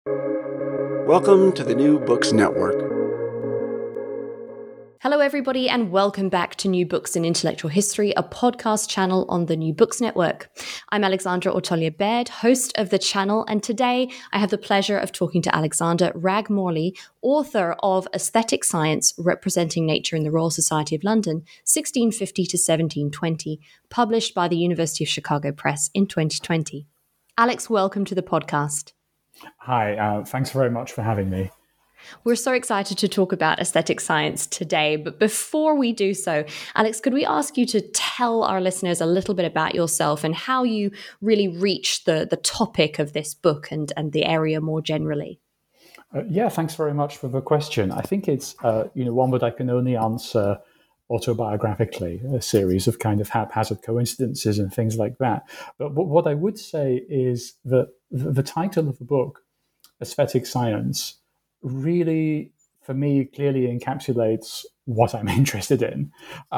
Welcome to the New Books Network. Hello, everybody, and welcome back to New Books in Intellectual History, a podcast channel on the New Books Network. I'm Alexandra Ortolja-Baird, host of the channel, and today I have the pleasure of talking to Alexander Wragg-Morley, author of Aesthetic Science, Representing Nature in the Royal Society of London, 1650 to 1720, published by the University of Chicago Press in 2020. Alex, welcome to the podcast. Hi, thanks very much for having me. We're so excited to talk about aesthetic science today, but before we do so, Alex, could we ask you to tell our listeners a little bit about yourself and how you really reached the topic of this book and the area more generally? Yeah, thanks very much for the question. I think it's one that I can only answer autobiographically, a series of kind of haphazard coincidences and things like that. But what I would say is that the title of the book, Aesthetic Science, really, for me, clearly encapsulates what I'm interested in.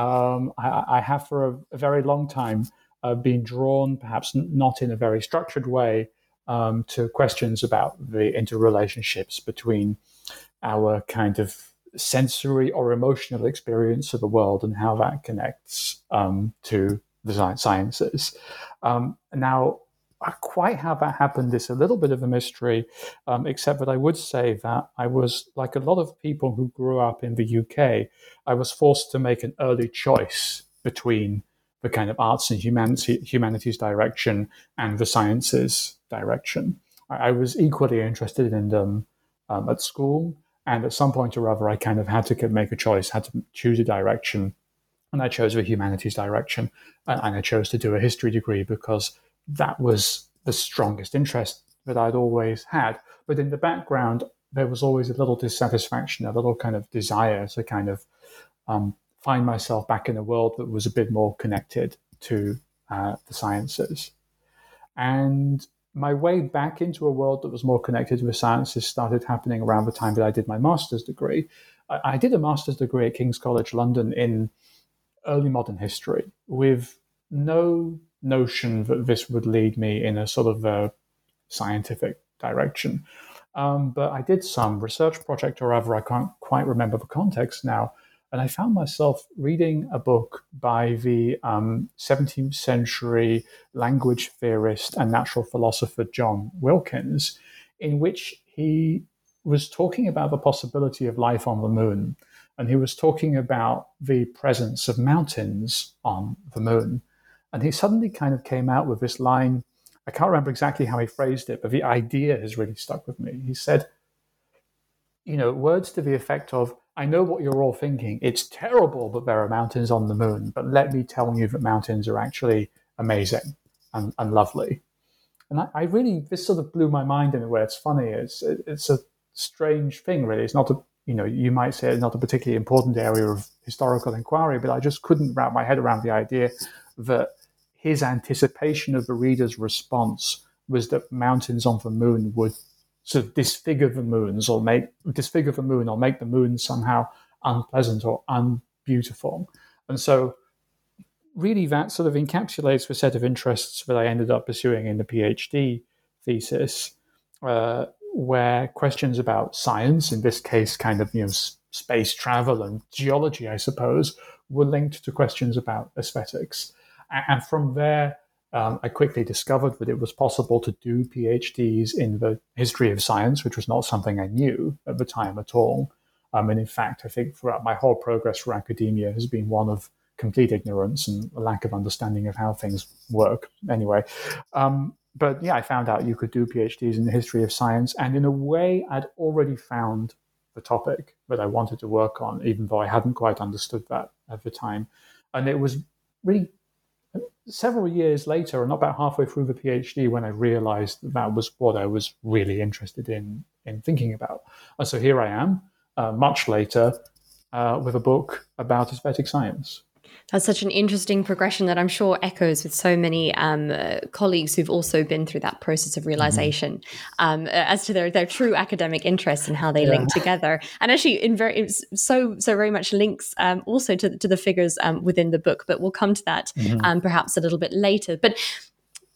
I have for a very long time been drawn, perhaps not in a very structured way, to questions about the interrelationships between our kind of sensory or emotional experience of the world and how that connects to the sciences. Now, quite how that happened is a little bit of a mystery, except that I would say that I was, like a lot of people who grew up in the UK, I was forced to make an early choice between the kind of arts and humanities direction and the sciences direction. I was equally interested in them at school, and at some point or other, I kind of had to make a choice, had to choose a direction, and I chose the humanities direction, and I chose to do a history degree because that was the strongest interest that I'd always had. But in the background, there was always a little dissatisfaction, a little kind of desire to kind of find myself back in a world that was a bit more connected to the sciences. And my way back into a world that was more connected to the sciences started happening around the time that I did my master's degree. I did a master's degree at King's College London in early modern history with no notion that this would lead me in a sort of a scientific direction. But I did some research project or other, I can't quite remember the context now, and I found myself reading a book by the 17th century language theorist and natural philosopher John Wilkins, in which he was talking about the possibility of life on the moon. And he was talking about the presence of mountains on the moon. And he suddenly kind of came out with this line. I can't remember exactly how he phrased it, but the idea has really stuck with me. He said, words to the effect of, I know what you're all thinking. It's terrible that there are mountains on the moon, but let me tell you that mountains are actually amazing and lovely. And I really, this sort of blew my mind in a way. It's funny. It's a strange thing, really. It's not you might say it's not a particularly important area of historical inquiry, but I just couldn't wrap my head around the idea that his anticipation of the reader's response was that mountains on the moon would sort of disfigure the moon or make the moon somehow unpleasant or unbeautiful. And so really that sort of encapsulates the set of interests that I ended up pursuing in the PhD thesis, where questions about science, in this case kind of space travel and geology, I suppose, were linked to questions about aesthetics. And from there, I quickly discovered that it was possible to do PhDs in the history of science, which was not something I knew at the time at all. And in fact, I think throughout my whole progress through academia has been one of complete ignorance and a lack of understanding of how things work anyway. But yeah, I found out you could do PhDs in the history of science. And in a way, I'd already found the topic that I wanted to work on, even though I hadn't quite understood that at the time. And it was really several years later, and about halfway through the PhD, when I realized that was what I was really interested in thinking about. And so here I am, much later, with a book about aesthetic science. That's such an interesting progression that I'm sure echoes with so many colleagues who've also been through that process of realization as to their true academic interests and how they link together. And actually, so very much links also to the figures within the book. But we'll come to that perhaps a little bit later. But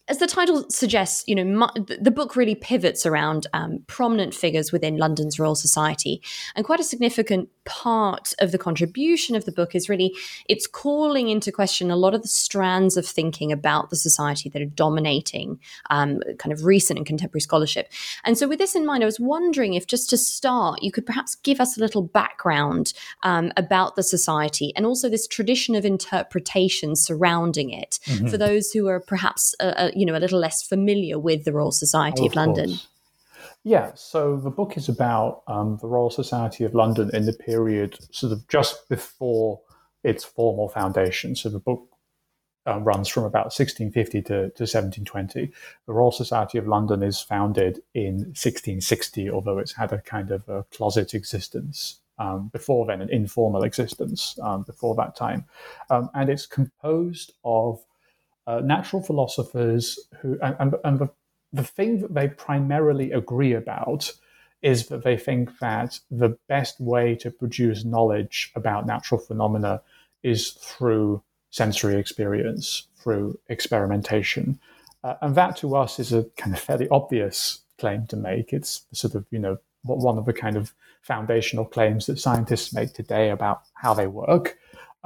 as the title suggests, the book really pivots around prominent figures within London's Royal Society, and quite a significant part of the contribution of the book is really it's calling into question a lot of the strands of thinking about the society that are dominating kind of recent and contemporary scholarship. And so, with this in mind, I was wondering if, just to start, you could perhaps give us a little background about the society and also this tradition of interpretation surrounding it for those who are perhaps a little less familiar with the Royal Society of London. Course. Yeah, so the book is about the Royal Society of London in the period sort of just before its formal foundation. So the book runs from about 1650 to 1720. The Royal Society of London is founded in 1660, although it's had a kind of a closet existence before then, an informal existence before that time. And it's composed of natural philosophers who, and the thing that they primarily agree about is that they think that the best way to produce knowledge about natural phenomena is through sensory experience, through experimentation. And that to us is a kind of fairly obvious claim to make. It's sort of, one of the kind of foundational claims that scientists make today about how they work.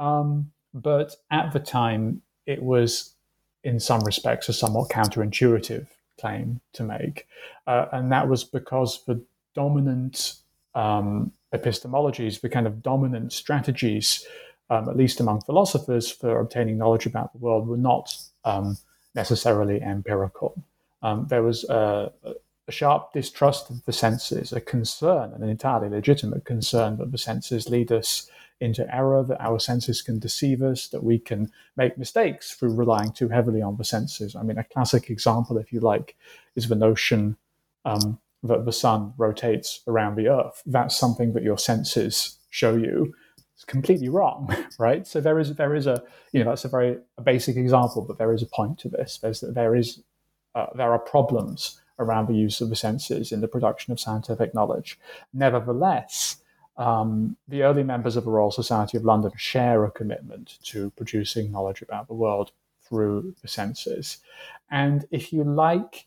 But at the time, it was, in some respects, a somewhat counterintuitive claim to make. And that was because the dominant epistemologies, the kind of dominant strategies, at least among philosophers, for obtaining knowledge about the world were not necessarily empirical. There was a sharp distrust of the senses, a concern, an entirely legitimate concern that the senses lead us into error, that our senses can deceive us, that we can make mistakes through relying too heavily on the senses. I mean, a classic example, if you like, is the notion that the sun rotates around the earth. That's something that your senses show you. It's completely wrong, right? So there is a, that's a basic example, but there is a point to this. There are problems around the use of the senses in the production of scientific knowledge. Nevertheless, the early members of the Royal Society of London share a commitment to producing knowledge about the world through the senses. And if you like,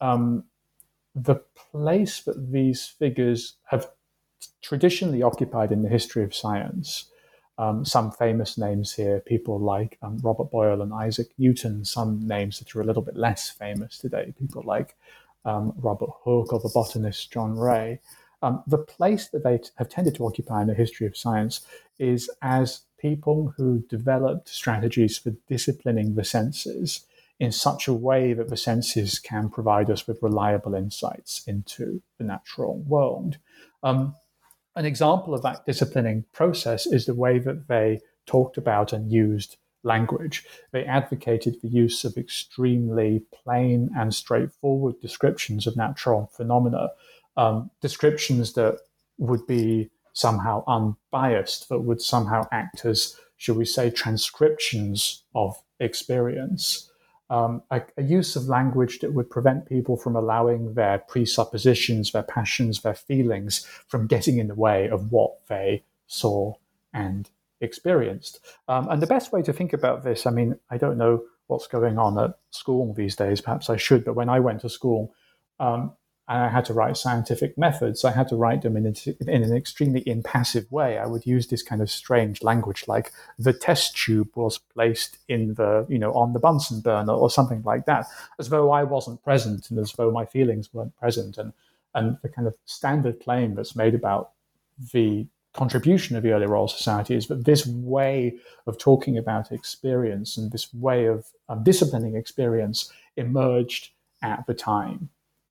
the place that these figures have traditionally occupied in the history of science, some famous names here, people like Robert Boyle and Isaac Newton, some names that are a little bit less famous today, people like Robert Hooke or the botanist John Ray. The place that they have tended to occupy in the history of science is as people who developed strategies for disciplining the senses in such a way that the senses can provide us with reliable insights into the natural world. An example of that disciplining process is the way that they talked about and used language. They advocated the use of extremely plain and straightforward descriptions of natural phenomena, descriptions that would be somehow unbiased, that would somehow act as, shall we say, transcriptions of experience. A use of language that would prevent people from allowing their presuppositions, their passions, their feelings from getting in the way of what they saw and experienced. And the best way to think about this, I mean, I don't know what's going on at school these days, perhaps I should, but when I went to school, and I had to write scientific methods, I had to write them in an extremely impassive way. I would use this kind of strange language like the test tube was placed in the, on the Bunsen burner or something like that, as though I wasn't present and as though my feelings weren't present. And the kind of standard claim that's made about the contribution of the early Royal Society is that this way of talking about experience and this way of disciplining experience emerged at the time.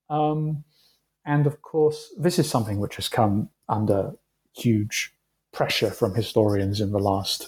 And of course, this is something which has come under huge pressure from historians in the last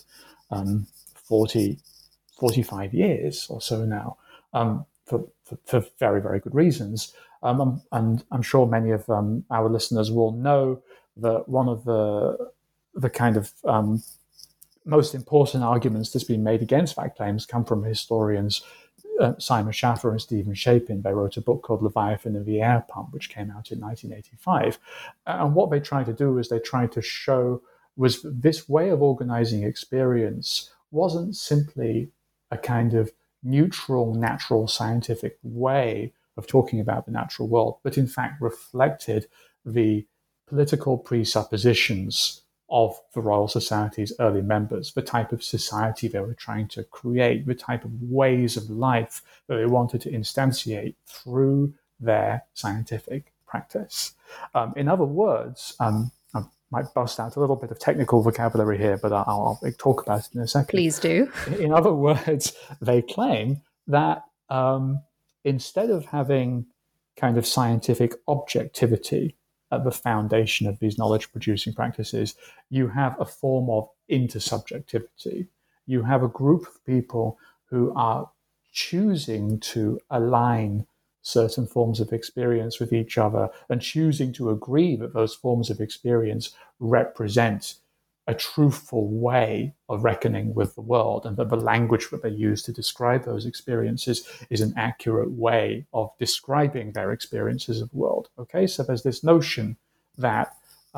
45 years or so now, for very, very good reasons. And I'm sure many of our listeners will know that one of the kind of most important arguments that's been made against that claims come from historians Simon Schaffer and Stephen Shapin. They wrote a book called Leviathan and the Air Pump, which came out in 1985. And what they tried to do is they tried to show was this way of organizing experience wasn't simply a kind of neutral, natural, scientific way of talking about the natural world, but in fact reflected the political presuppositions of the Royal Society's early members, the type of society they were trying to create, the type of ways of life that they wanted to instantiate through their scientific practice. In other words, I might bust out a little bit of technical vocabulary here, but I'll talk about it in a second. Please do. In other words, they claim that instead of having kind of scientific objectivity at the foundation of these knowledge-producing practices, you have a form of intersubjectivity. You have a group of people who are choosing to align certain forms of experience with each other and choosing to agree that those forms of experience represent a truthful way of reckoning with the world, and that the language that they use to describe those experiences is an accurate way of describing their experiences of the world. Okay, so there's this notion that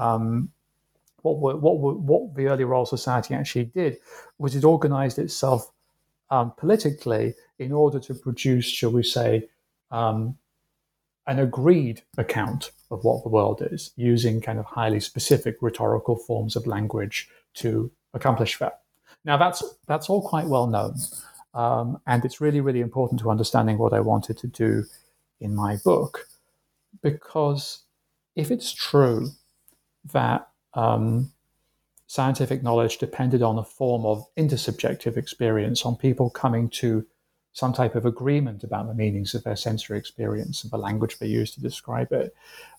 what the early Royal Society actually did was it organized itself politically in order to produce, shall we say, an agreed account of what the world is, using kind of highly specific rhetorical forms of language to accomplish that. Now, that's all quite well known, and it's really, really important to understanding what I wanted to do in my book, because if it's true that scientific knowledge depended on a form of intersubjective experience, on people coming to some type of agreement about the meanings of their sensory experience and the language they use to describe it,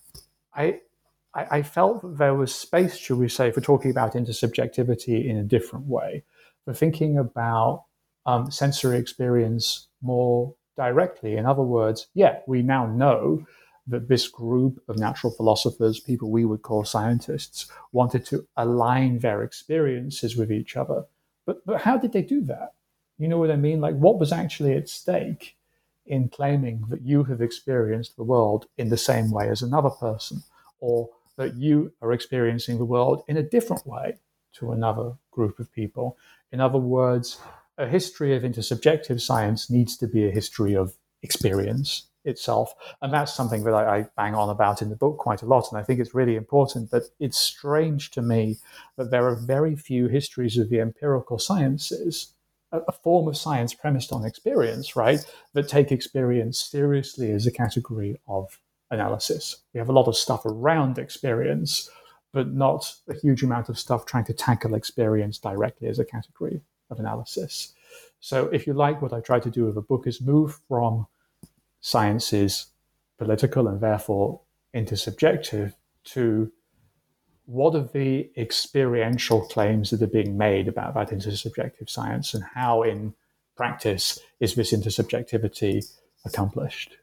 I felt that there was space, shall we say, for talking about intersubjectivity in a different way, for thinking about sensory experience more directly. In other words, we now know that this group of natural philosophers, people we would call scientists, wanted to align their experiences with each other. But how did they do that? You know what I mean? Like, what was actually at stake in claiming that you have experienced the world in the same way as another person, or that you are experiencing the world in a different way to another group of people? In other words, a history of intersubjective science needs to be a history of experience itself. And that's something that I bang on about in the book quite a lot. And I think it's really important. But it's strange to me that there are very few histories of the empirical sciences, a form of science premised on experience, right, that take experience seriously as a category of analysis. We have a lot of stuff around experience, but not a huge amount of stuff trying to tackle experience directly as a category of analysis. So if you like, what I try to do with the book is move from science's political and therefore intersubjective to what are the experiential claims that are being made about that intersubjective science, and how in practice is this intersubjectivity accomplished?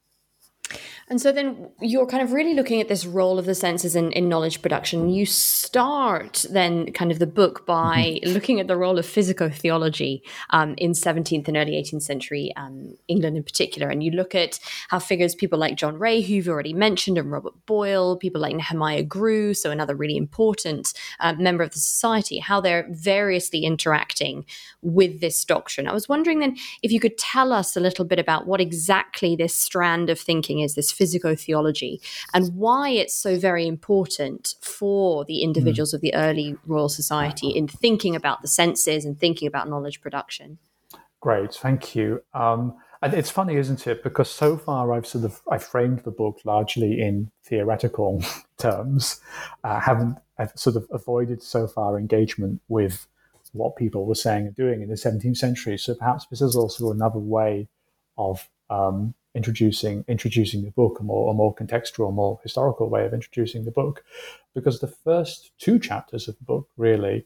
And so then you're kind of really looking at this role of the senses in knowledge production. You start then kind of the book by looking at the role of physico-theology in 17th and early 18th century England in particular. And you look at how figures, people like John Ray, who you've already mentioned, and Robert Boyle, people like Nehemiah Grew, so another really important member of the society, how they're variously interacting with this doctrine. I was wondering then if you could tell us a little bit about what exactly this strand of thinking is, this physico-theology, and why it's so very important for the individuals of the early Royal Society in thinking about the senses and thinking about knowledge production. Great, thank you. And it's funny, isn't it? Because so far I've framed the book largely in theoretical terms. I've sort of avoided so far engagement with what people were saying and doing in the 17th century. So perhaps this is also another way of introducing the book, a more contextual, more historical way of introducing the book, because the first two chapters of the book really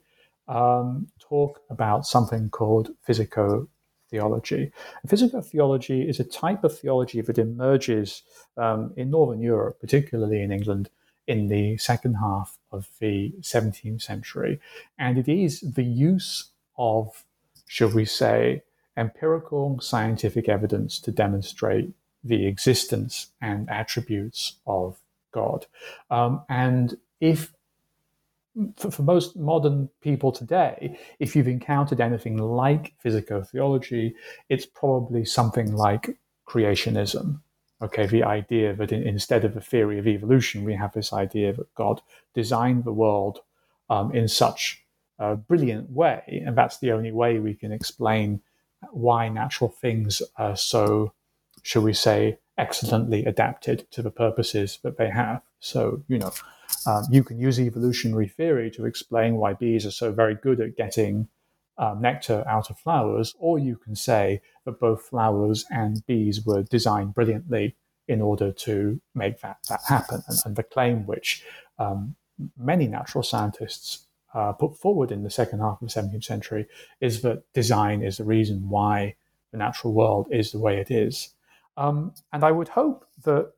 talk about something called physico-theology. And physico-theology is a type of theology that emerges in Northern Europe, particularly in England, in the second half of the 17th century. And it is the use of, shall we say, empirical scientific evidence to demonstrate the existence and attributes of God. And if for most modern people today, if you've encountered anything like physico-theology, it's probably something like creationism. Okay, the idea that instead of a theory of evolution, we have this idea that God designed the world in such a brilliant way, and that's the only way we can explain why natural things are so, shall we say, excellently adapted to the purposes that they have. So, you can use evolutionary theory to explain why bees are so very good at getting nectar out of flowers, or you can say that both flowers and bees were designed brilliantly in order to make that happen. And the claim which many natural scientists put forward in the second half of the 17th century is that design is the reason why the natural world is the way it is. And I would hope that,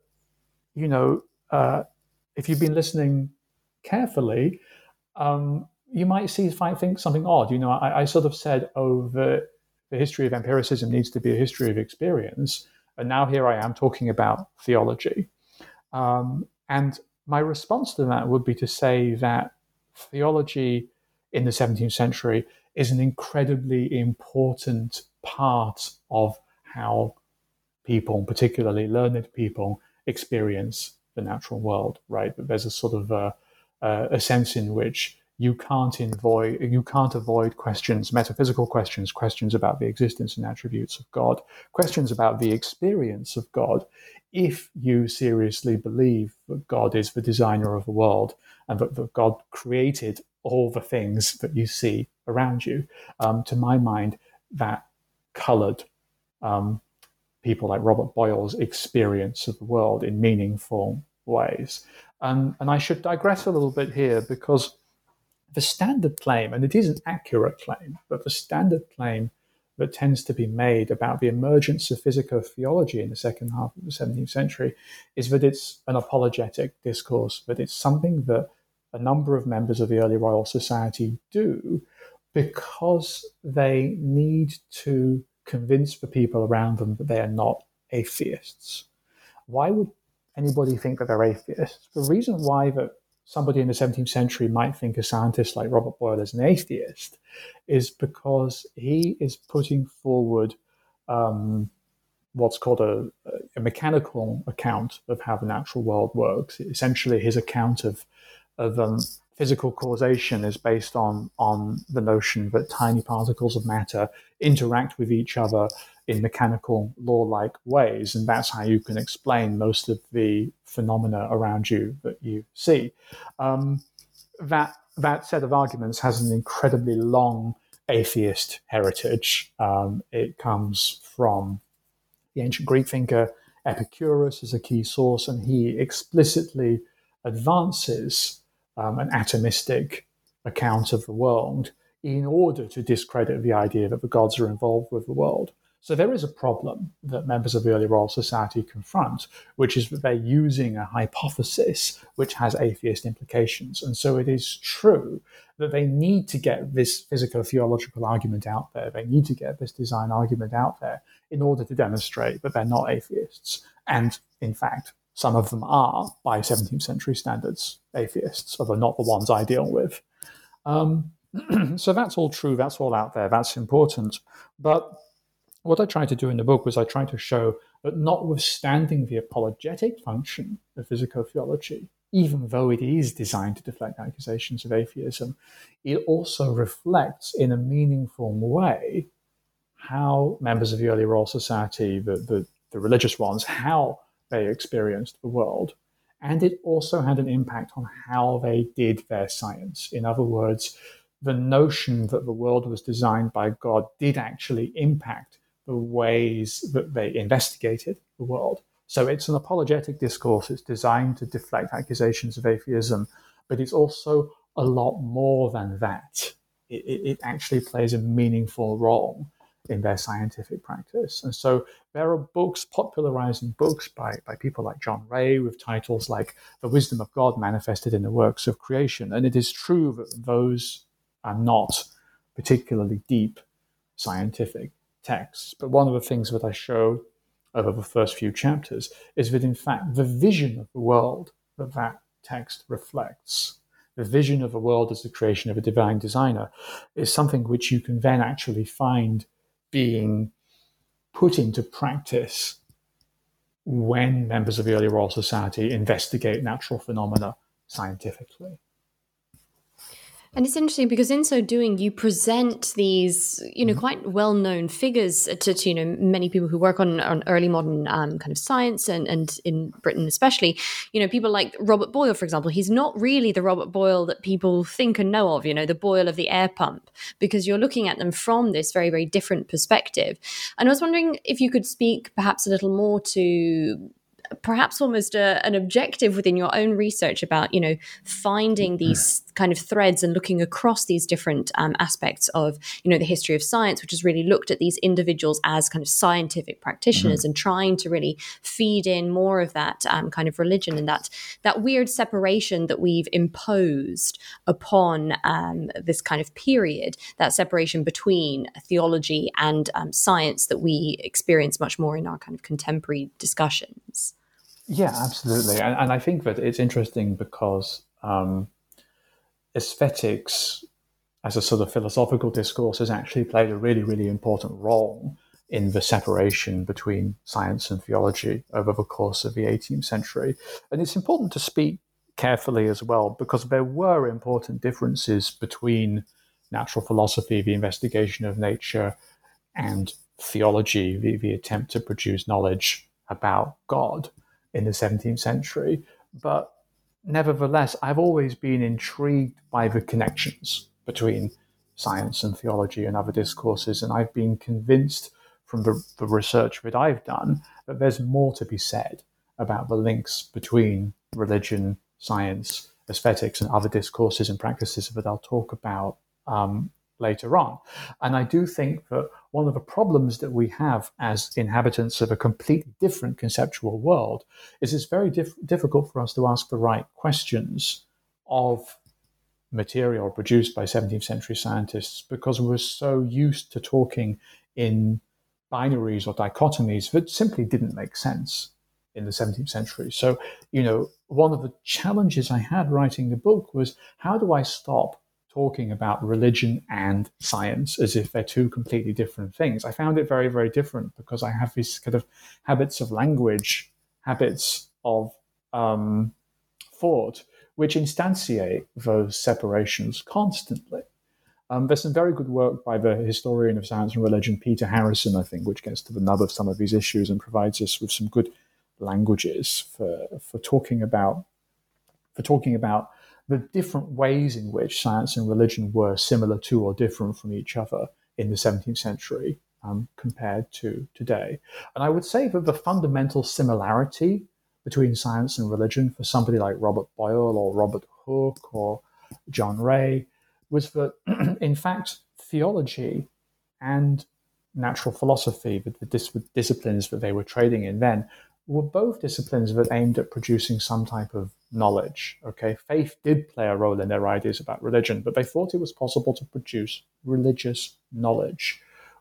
if you've been listening carefully, you might think something odd. I sort of said, the history of empiricism needs to be a history of experience. And now here I am talking about theology. And my response to that would be to say that theology in the 17th century is an incredibly important part of how people, particularly learned people, experience the natural world, right? There's a sort of a sense in which you can't avoid questions, metaphysical questions about the existence and attributes of God, questions about the experience of God, if you seriously believe that God is the designer of the world and that God created all the things that you see around you. To my mind, that colored people like Robert Boyle's experience of the world in meaningful ways. And I should digress a little bit here, because the standard claim, and it is an accurate claim, but the standard claim that tends to be made about the emergence of physico-theology in the second half of the 17th century is that it's an apologetic discourse, that it's something that a number of members of the early Royal Society do because they need to convince the people around them that they are not atheists. Why would anybody think that they're atheists? The reason why that somebody in the 17th century might think a scientist like Robert Boyle is an atheist is because he is putting forward what's called a mechanical account of how the natural world works. Essentially, his account of physical causation is based on the notion that tiny particles of matter interact with each other in mechanical law-like ways, and that's how you can explain most of the phenomena around you that you see. That set of arguments has an incredibly long atheist heritage. It comes from the ancient Greek thinker Epicurus as a key source, and he explicitly advances an atomistic account of the world in order to discredit the idea that the gods are involved with the world. So there is a problem that members of the early Royal Society confront, which is that they're using a hypothesis which has atheist implications. And so it is true that they need to get this physico-theological argument out there. They need to get this design argument out there in order to demonstrate that they're not atheists. And in fact, some of them are, by 17th century standards, atheists, although not the ones I deal with. So that's all true. That's all out there. That's important. But what I tried to do in the book was I tried to show that notwithstanding the apologetic function of physico-theology, even though it is designed to deflect accusations of atheism, it also reflects in a meaningful way how members of the early Royal Society, the religious ones, how they experienced the world. And it also had an impact on how they did their science. In other words, the notion that the world was designed by God did actually impact the ways that they investigated the world. So it's an apologetic discourse. It's designed to deflect accusations of atheism, but it's also a lot more than that. It actually plays a meaningful role in their scientific practice. And so there are books, popularizing books by people like John Ray with titles like The Wisdom of God Manifested in the Works of Creation. And it is true that those are not particularly deep scientific texts. But one of the things that I show over the first few chapters is that, in fact, the vision of the world that text reflects, the vision of a world as the creation of a divine designer, is something which you can then actually find being put into practice when members of the early Royal Society investigate natural phenomena scientifically. And it's interesting because in so doing, you present these, quite well-known figures to many people who work on early modern kind of science and in Britain especially. People like Robert Boyle, for example. He's not really the Robert Boyle that people think and know of, the Boyle of the air pump, because you're looking at them from this very, very different perspective. And I was wondering if you could speak perhaps a little more to perhaps almost an objective within your own research about, finding these kind of threads and looking across these different aspects of, the history of science, which has really looked at these individuals as kind of scientific practitioners and trying to really feed in more of that kind of religion and that weird separation that we've imposed upon this kind of period, that separation between theology and science that we experience much more in our kind of contemporary discussions. Yeah, absolutely. And I think that it's interesting because aesthetics as a sort of philosophical discourse has actually played a really, really important role in the separation between science and theology over the course of the 18th century. And it's important to speak carefully as well, because there were important differences between natural philosophy, the investigation of nature, and theology, the attempt to produce knowledge about God in the 17th century. But nevertheless, I've always been intrigued by the connections between science and theology and other discourses, and I've been convinced from the research that I've done that there's more to be said about the links between religion, science, aesthetics, and other discourses and practices that I'll talk about later on. And I do think that one of the problems that we have as inhabitants of a completely different conceptual world is it's very difficult for us to ask the right questions of material produced by 17th century scientists, because we're so used to talking in binaries or dichotomies that simply didn't make sense in the 17th century. So, one of the challenges I had writing the book was, how do I stop talking about religion and science as if they're two completely different things? I found it very, very different because I have these kind of habits of language, habits of thought, which instantiate those separations constantly. There's some very good work by the historian of science and religion, Peter Harrison, I think, which gets to the nub of some of these issues and provides us with some good languages for talking about the different ways in which science and religion were similar to or different from each other in the 17th century compared to today. And I would say that the fundamental similarity between science and religion for somebody like Robert Boyle or Robert Hooke or John Ray was that, in fact, theology and natural philosophy, the disciplines that they were trading in then, were both disciplines that aimed at producing some type of knowledge. Okay, faith did play a role in their ideas about religion, but they thought it was possible to produce religious knowledge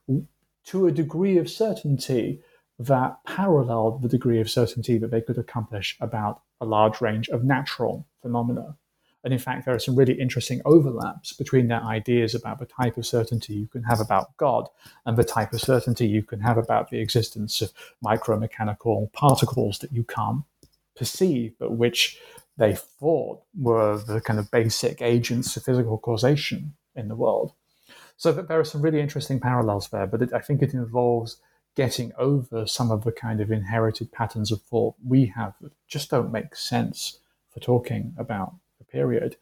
to a degree of certainty that paralleled the degree of certainty that they could accomplish about a large range of natural phenomena. And in fact, there are some really interesting overlaps between their ideas about the type of certainty you can have about God and the type of certainty you can have about the existence of micromechanical particles that you can't perceive, but which they thought were the kind of basic agents of physical causation in the world. So there are some really interesting parallels there, but I think it involves getting over some of the kind of inherited patterns of thought we have that just don't make sense for talking about the period.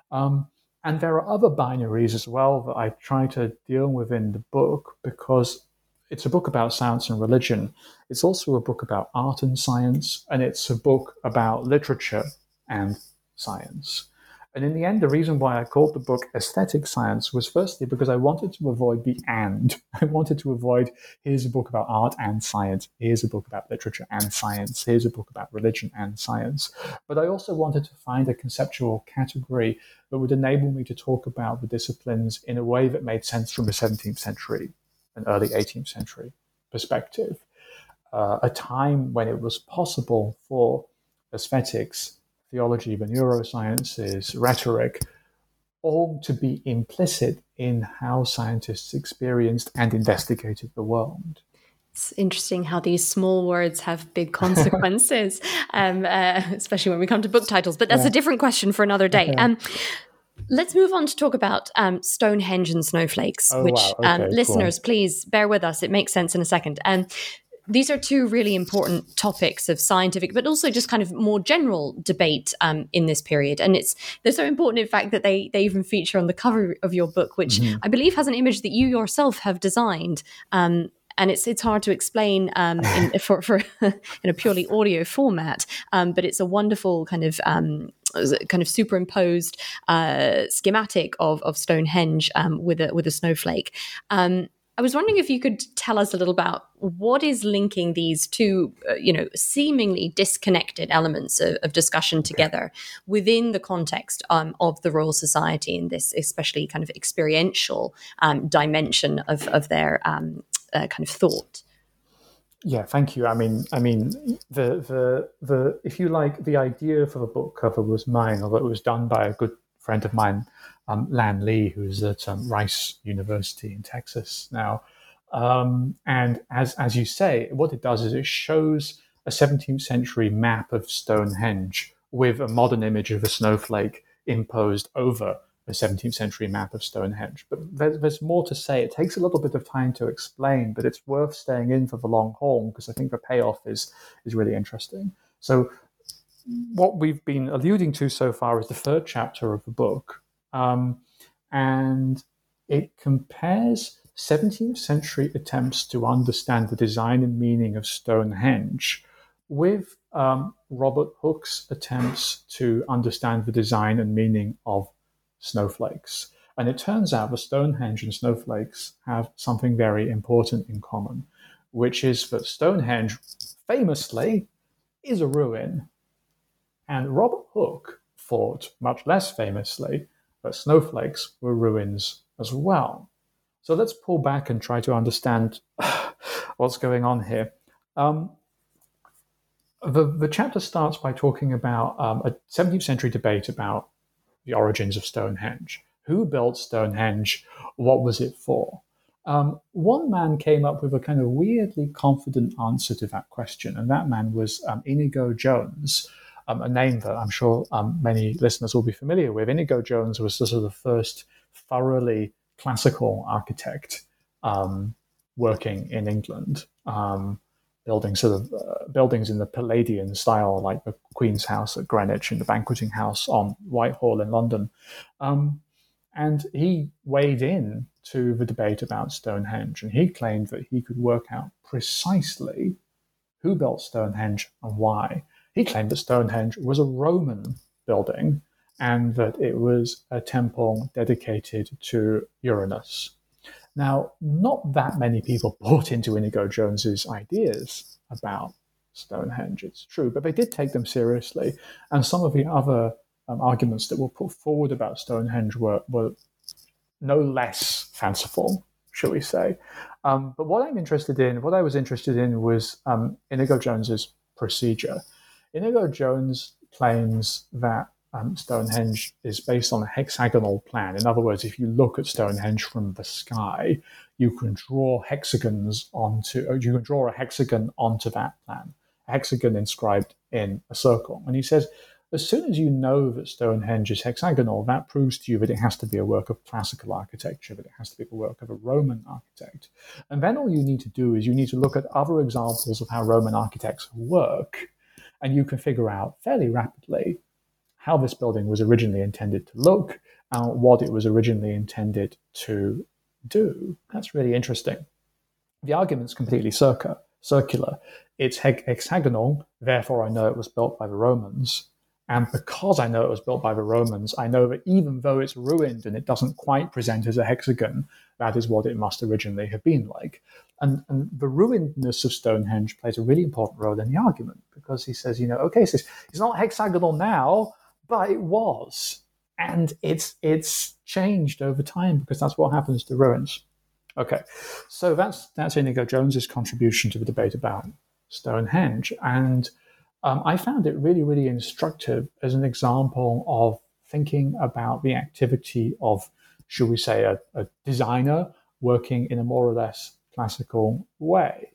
And there are other binaries as well that I try to deal with in the book, because it's a book about science and religion. It's also a book about art and science, and it's a book about literature and science. And in the end, the reason why I called the book Aesthetic Science was firstly because I wanted to avoid the and. I wanted to avoid, here's a book about art and science, here's a book about literature and science, here's a book about religion and science. But I also wanted to find a conceptual category that would enable me to talk about the disciplines in a way that made sense from the 17th century and early 18th century perspective. A time when it was possible for aesthetics, theology, the neurosciences, rhetoric, all to be implicit in how scientists experienced and investigated the world. It's interesting how these small words have big consequences, especially when we come to book titles. But that's a different question for another day. Let's move on to talk about Stonehenge and snowflakes, listeners, please bear with us. It makes sense in a second. These are two really important topics of scientific, but also just kind of more general debate in this period. And they're so important, in fact, that they even feature on the cover of your book, which I believe has an image that you yourself have designed. And it's hard to explain in a purely audio format, but it's a wonderful kind of superimposed schematic of Stonehenge with a snowflake. I was wondering if you could tell us a little about what is linking these two, seemingly disconnected elements of discussion together within the context of the Royal Society in this especially kind of experiential dimension of their kind of thought. Yeah, thank you. I mean, the if you like, the idea for the book cover was mine, although it was done by a good friend of mine, Lan Lee, who's at Rice University in Texas now. And as you say, what it does is it shows a 17th century map of Stonehenge with a modern image of a snowflake imposed over a 17th century map of Stonehenge. But there's more to say. It takes a little bit of time to explain, but it's worth staying in for the long haul because I think the payoff is really interesting. So what we've been alluding to so far is the third chapter of the book. And it compares 17th century attempts to understand the design and meaning of Stonehenge with Robert Hooke's attempts to understand the design and meaning of snowflakes. And it turns out that Stonehenge and snowflakes have something very important in common, which is that Stonehenge famously is a ruin. And Robert Hooke thought, much less famously, that snowflakes were ruins as well. So let's pull back and try to understand what's going on here. The chapter starts by talking about a 17th century debate about the origins of Stonehenge. Who built Stonehenge? What was it for? One man came up with a kind of weirdly confident answer to that question, and that man was Inigo Jones, a name that I'm sure many listeners will be familiar with. Inigo Jones was sort of the first thoroughly classical architect working in England, building buildings in the Palladian style, like the Queen's House at Greenwich and the Banqueting House on Whitehall in London. And he weighed in to the debate about Stonehenge, and he claimed that he could work out precisely who built Stonehenge and why. He claimed that Stonehenge was a Roman building and that it was a temple dedicated to Uranus. Now, not that many people bought into Inigo Jones's ideas about Stonehenge, it's true, but they did take them seriously. And some of the other arguments that were put forward about Stonehenge were no less fanciful, shall we say. But what I was interested in was Inigo Jones's procedure. Inigo Jones claims that Stonehenge is based on a hexagonal plan. In other words, if you look at Stonehenge from the sky, you can draw a hexagon onto that plan, a hexagon inscribed in a circle. And he says, as soon as you know that Stonehenge is hexagonal, that proves to you that it has to be a work of classical architecture, that it has to be the work of a Roman architect. And then all you need to do is you need to look at other examples of how Roman architects work, and you can figure out fairly rapidly how this building was originally intended to look and what it was originally intended to do. That's really interesting. The argument's completely circular. It's hexagonal, therefore I know it was built by the Romans. And because I know it was built by the Romans, I know that even though it's ruined and it doesn't quite present as a hexagon, that is what it must originally have been like. And the ruinedness of Stonehenge plays a really important role in the argument, because he says, okay, so it's not hexagonal now, but it was. And it's changed over time, because that's what happens to ruins. Okay, so that's Inigo Jones's contribution to the debate about Stonehenge. And I found it really, really instructive as an example of thinking about the activity of, should we say, a designer working in a more or less classical way.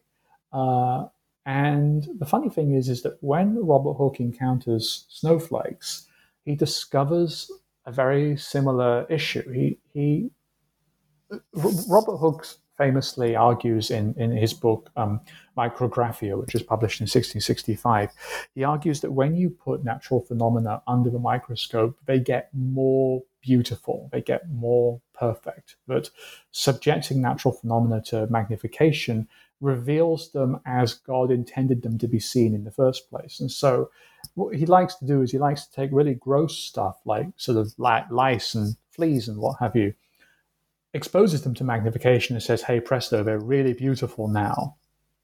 And the funny thing is that when Robert Hooke encounters snowflakes, he discovers a very similar issue. Robert Hooke famously argues in his book Micrographia, which was published in 1665, he argues that when you put natural phenomena under the microscope, they get more beautiful, they get more perfect. That subjecting natural phenomena to magnification reveals them as God intended them to be seen in the first place. And so what he likes to do is he likes to take really gross stuff like sort of lice and fleas and what have you, exposes them to magnification and says, hey, presto, they're really beautiful now.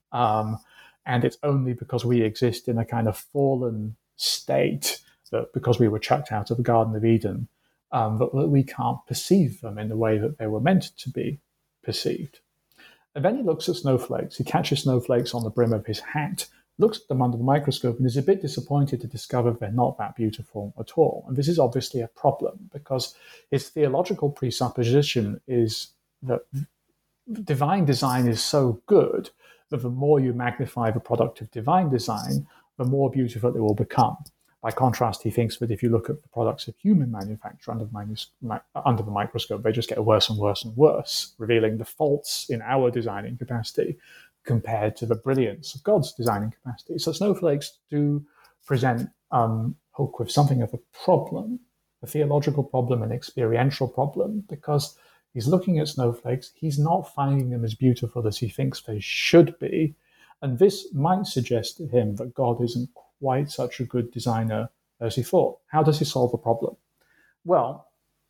And it's only because we exist in a kind of fallen state, that because we were chucked out of the Garden of Eden, that we can't perceive them in the way that they were meant to be perceived. And then he looks at snowflakes. He catches snowflakes on the brim of his hat, looks at them under the microscope, and is a bit disappointed to discover they're not that beautiful at all. And this is obviously a problem, because his theological presupposition is that divine design is so good that the more you magnify the product of divine design, the more beautiful it will become. By contrast, he thinks that if you look at the products of human manufacture under the microscope, they just get worse and worse and worse, revealing the faults in our designing capacity compared to the brilliance of God's designing capacity. So snowflakes do present Hooke with something of a problem, a theological problem, an experiential problem, because he's looking at snowflakes, he's not finding them as beautiful as he thinks they should be, and this might suggest to him that God isn't quite such a good designer as he thought. How does he solve the problem? Well,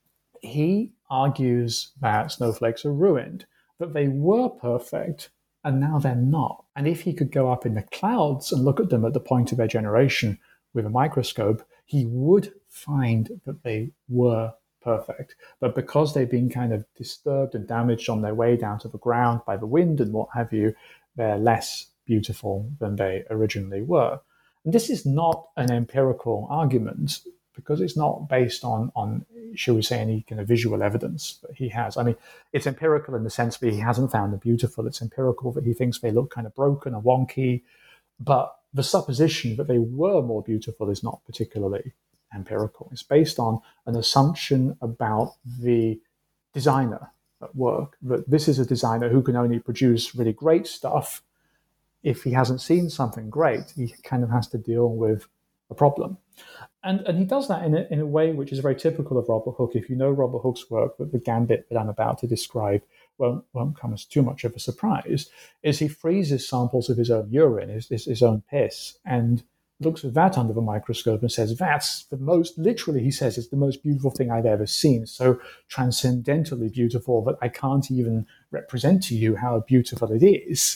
he argues that snowflakes are ruined, that they were perfect, and now they're not. And if he could go up in the clouds and look at them at the point of their generation with a microscope, he would find that they were perfect. But because they've been kind of disturbed and damaged on their way down to the ground by the wind and what have you, they're less beautiful than they originally were. And this is not an empirical argument, because it's not based on, shall we say, any kind of visual evidence that he has. I mean, it's empirical in the sense that he hasn't found them beautiful. It's empirical that he thinks they look kind of broken or wonky. But the supposition that they were more beautiful is not particularly empirical. It's based on an assumption about the designer at work, that this is a designer who can only produce really great stuff. If he hasn't seen something great, he kind of has to deal with a problem. And he does that in a way which is very typical of Robert Hooke. If you know Robert Hooke's work, the gambit that I'm about to describe won't come as too much of a surprise, is he freezes samples of his own urine, his own piss, and looks at that under the microscope and says, that's the most, literally he says, it's the most beautiful thing I've ever seen, so transcendentally beautiful that I can't even represent to you how beautiful it is.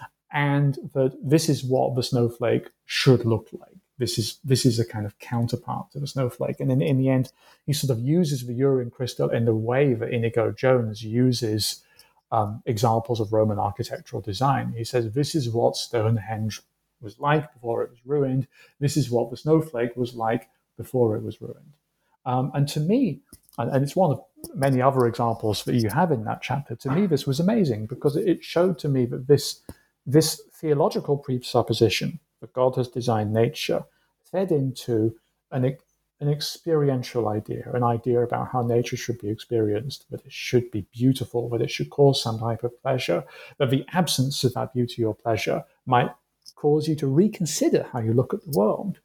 And that this is what the snowflake should look like. This is a kind of counterpart to the snowflake. And in the end, he sort of uses the urine crystal in the way that Inigo Jones uses examples of Roman architectural design. He says, this is what Stonehenge was like before it was ruined. This is what the snowflake was like before it was ruined. And to me, and it's one of many other examples that you have in that chapter, to me this was amazing, because it showed to me that this theological presupposition that God has designed nature fed into an experiential idea, an idea about how nature should be experienced, that it should be beautiful, that it should cause some type of pleasure, that the absence of that beauty or pleasure might cause you to reconsider how you look at the world.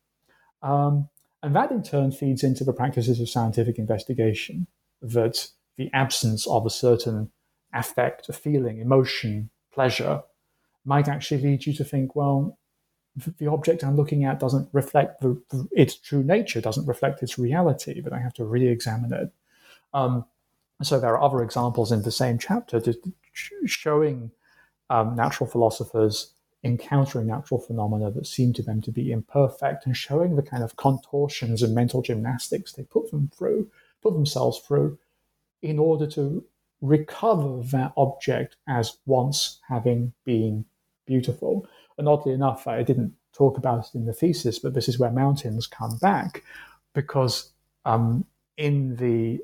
And that in turn feeds into the practices of scientific investigation, that the absence of a certain affect, a feeling, emotion, pleasure, might actually lead you to think, well, the object I'm looking at doesn't reflect its true nature, doesn't reflect its reality, but I have to re-examine it. So there are other examples in the same chapter showing natural philosophers encountering natural phenomena that seem to them to be imperfect, and showing the kind of contortions and mental gymnastics they put themselves through in order to recover that object as once having been beautiful. And oddly enough, I didn't talk about it in the thesis, but this is where mountains come back, because in the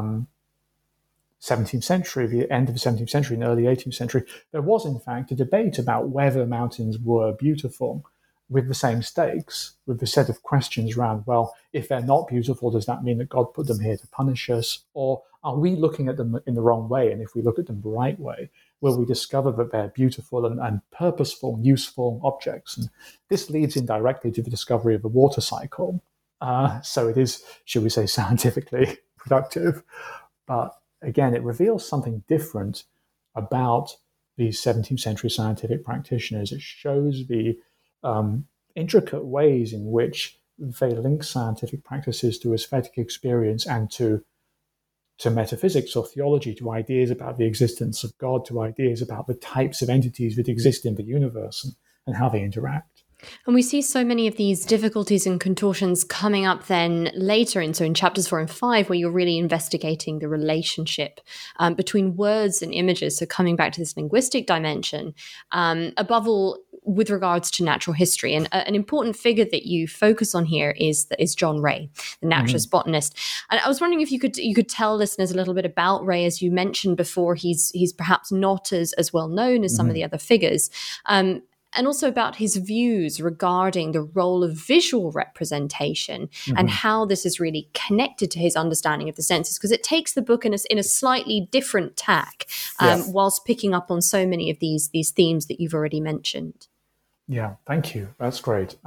17th century, the end of the 17th century and early 18th century, there was in fact a debate about whether mountains were beautiful, with the same stakes, with the set of questions around, well, if they're not beautiful, does that mean that God put them here to punish us? Or are we looking at them in the wrong way? And if we look at them the right way, will we discover that they're beautiful and purposeful, useful objects? And this leads indirectly to the discovery of the water cycle. So it is, should we say, scientifically productive. But again, it reveals something different about these 17th century scientific practitioners. It shows the intricate ways in which they link scientific practices to aesthetic experience and to metaphysics or theology, to ideas about the existence of God, to ideas about the types of entities that exist in the universe and how they interact. And we see so many of these difficulties and contortions coming up then later in chapters 4 and 5, where you're really investigating the relationship between words and images. So coming back to this linguistic dimension, above all, with regards to natural history. And an important figure that you focus on here is John Ray, the naturalist botanist. And I was wondering if you could tell listeners a little bit about Ray. As you mentioned before, he's perhaps not as well known as some of the other figures. And also about his views regarding the role of visual representation and how this is really connected to his understanding of the senses, because it takes the book in a slightly different tack, whilst picking up on so many of these themes that you've already mentioned. Yeah, thank you. That's great.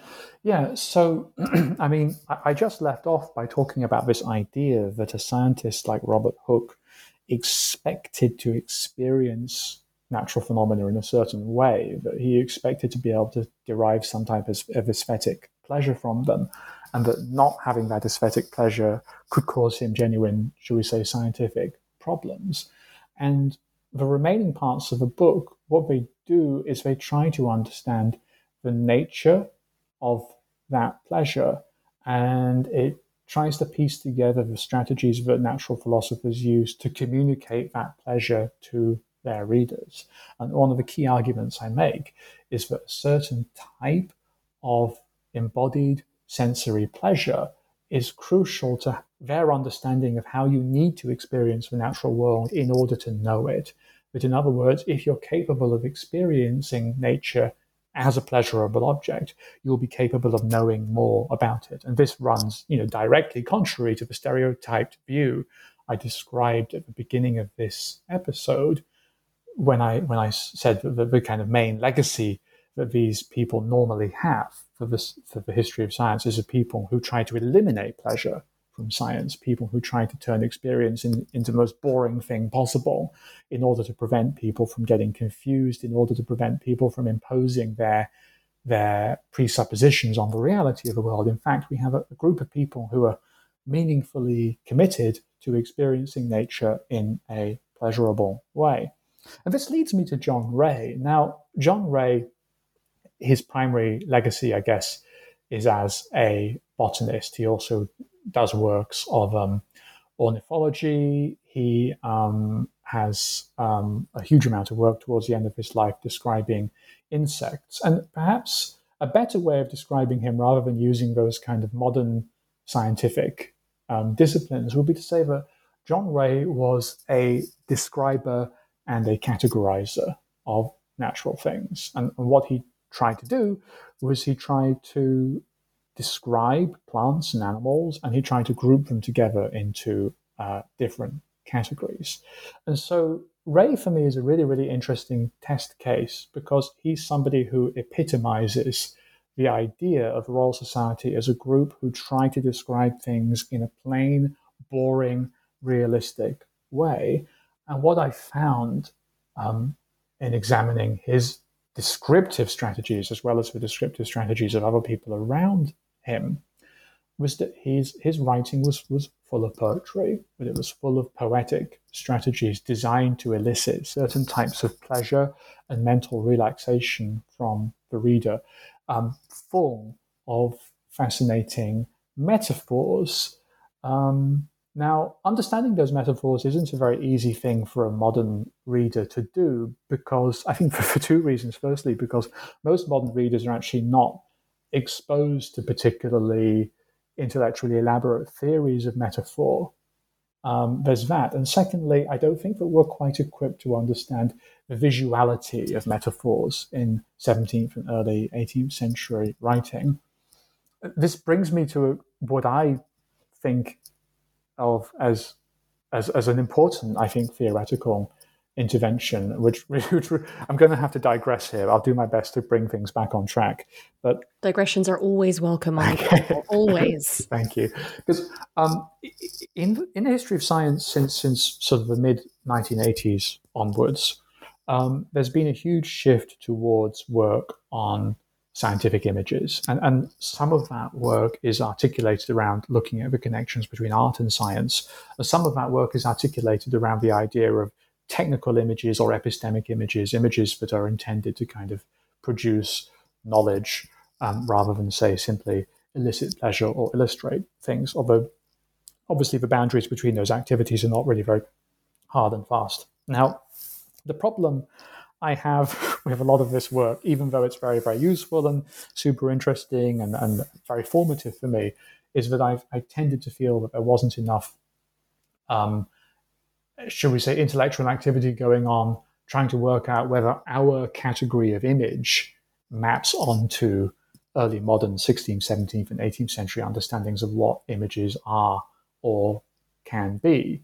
So, I mean, I just left off by talking about this idea that a scientist like Robert Hooke expected to experience natural phenomena in a certain way, that he expected to be able to derive some type of aesthetic pleasure from them, and that not having that aesthetic pleasure could cause him genuine, shall we say, scientific problems. And the remaining parts of the book, what they do is they try to understand the nature of that pleasure, and it tries to piece together the strategies that natural philosophers use to communicate that pleasure to their readers. And one of the key arguments I make is that a certain type of embodied sensory pleasure is crucial to their understanding of how you need to experience the natural world in order to know it. But in other words, if you're capable of experiencing nature as a pleasurable object, you'll be capable of knowing more about it. And this runs, directly contrary to the stereotyped view I described at the beginning of this episode, when I said that the kind of main legacy that these people normally have for the history of science is of people who try to eliminate pleasure from science, people who try to turn experience into the most boring thing possible in order to prevent people from getting confused, in order to prevent people from imposing their presuppositions on the reality of the world. In fact, we have a group of people who are meaningfully committed to experiencing nature in a pleasurable way. And this leads me to John Ray. Now, John Ray, his primary legacy, I guess, is as a botanist. He also does works of ornithology. He has a huge amount of work towards the end of his life describing insects. And perhaps a better way of describing him, rather than using those kind of modern scientific disciplines, would be to say that John Ray was a describer and a categorizer of natural things. And what he tried to do was he tried to describe plants and animals, and he tried to group them together into different categories. And so Ray, for me, is a really, really interesting test case, because he's somebody who epitomizes the idea of the Royal Society as a group who try to describe things in a plain, boring, realistic way. And what I found in examining his descriptive strategies, as well as the descriptive strategies of other people around him, was that his writing was full of poetry, but it was full of poetic strategies designed to elicit certain types of pleasure and mental relaxation from the reader, full of fascinating metaphors. Now, understanding those metaphors isn't a very easy thing for a modern reader to do because I think for two reasons. Firstly, because most modern readers are actually not exposed to particularly intellectually elaborate theories of metaphor. There's that. And secondly, I don't think that we're quite equipped to understand the visuality of metaphors in 17th and early 18th century writing. This brings me to what I think of as an important, I think, theoretical intervention, which I'm going to have to digress here. I'll do my best to bring things back on track. But digressions are always welcome on the channel, always. Thank you. Because in the history of science since sort of the mid-1980s onwards, there's been a huge shift towards work on scientific images. And some of that work is articulated around looking at the connections between art and science. And some of that work is articulated around the idea of technical images or epistemic images, images that are intended to kind of produce knowledge rather than, say, simply elicit pleasure or illustrate things. Although, obviously, the boundaries between those activities are not really very hard and fast. Now, the problem I have with a lot of this work, even though it's very, very useful and super interesting and very formative for me, is that I tended to feel that there wasn't enough, should we say, intellectual activity going on, trying to work out whether our category of image maps onto early modern 16th, 17th, and 18th century understandings of what images are or can be.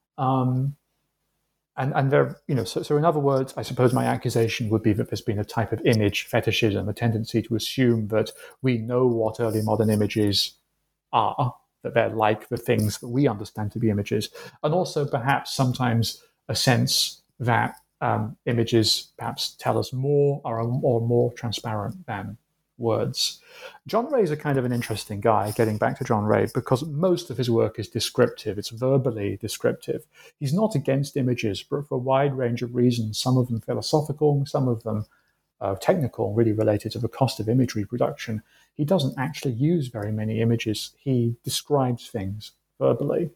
And there, so in other words, I suppose my accusation would be that there's been a type of image fetishism, a tendency to assume that we know what early modern images are, that they're like the things that we understand to be images, and also perhaps sometimes a sense that images perhaps tell us more or are more transparent than words. John Ray is a kind of an interesting guy, getting back to John Ray, because most of his work is descriptive. It's verbally descriptive. He's not against images, but for a wide range of reasons, some of them philosophical, some of them technical, really related to the cost of imagery production. He doesn't actually use very many images. He describes things verbally.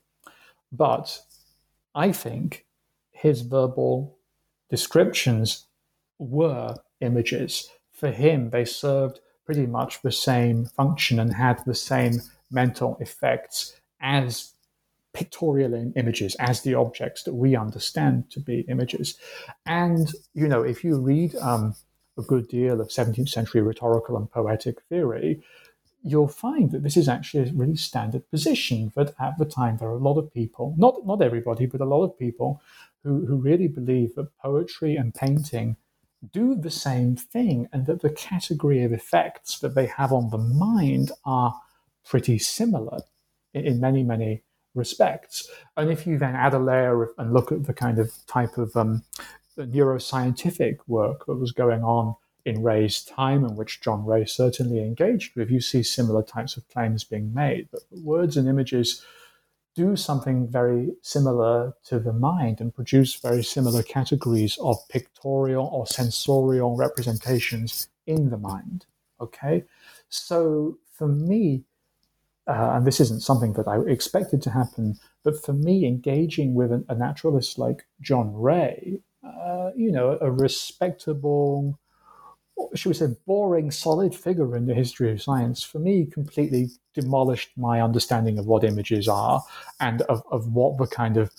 But I think his verbal descriptions were images. For him, they served pretty much the same function and had the same mental effects as pictorial images, as the objects that we understand to be images. And, if you read a good deal of 17th century rhetorical and poetic theory, you'll find that this is actually a really standard position, that at the time there are a lot of people, not everybody, but a lot of people who really believe that poetry and painting do the same thing, and that the category of effects that they have on the mind are pretty similar in many, many respects. And if you then add a layer and look at the kind of type of neuroscientific work that was going on in Ray's time, and which John Ray certainly engaged with, you see similar types of claims being made. But words and images do something very similar to the mind and produce very similar categories of pictorial or sensorial representations in the mind. Okay? So for me, and this isn't something that I expected to happen, but for me, engaging with a naturalist like John Ray, a respectable, should we say, boring, solid figure in the history of science, for me, completely demolished my understanding of what images are and of what the kind of